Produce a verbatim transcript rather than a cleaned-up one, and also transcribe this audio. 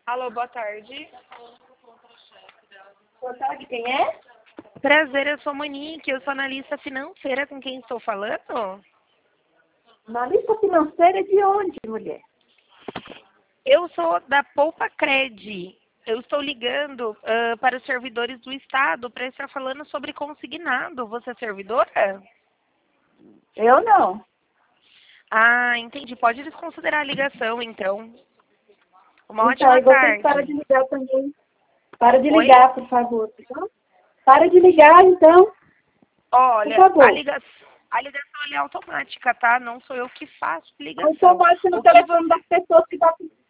Alô, boa tarde. Boa tarde, quem é? Prazer, eu sou Monique, eu sou analista financeira, com quem estou falando? Analista financeira de onde, mulher? Eu sou da Poupa Cred. Eu estou ligando ah, para os servidores do Estado para estar falando sobre consignado. Você é servidora? Eu não. Ah, entendi. Pode desconsiderar a ligação, então. Uma Então, ótima e você para de tarde. ligar também. Para de Oi? ligar, por favor. Tá? Para de ligar, então, por Olha, a favor. ligação, a ligação ela é automática, tá? Não sou eu que faço ligação. Automático no O que telefone você das pessoas que estão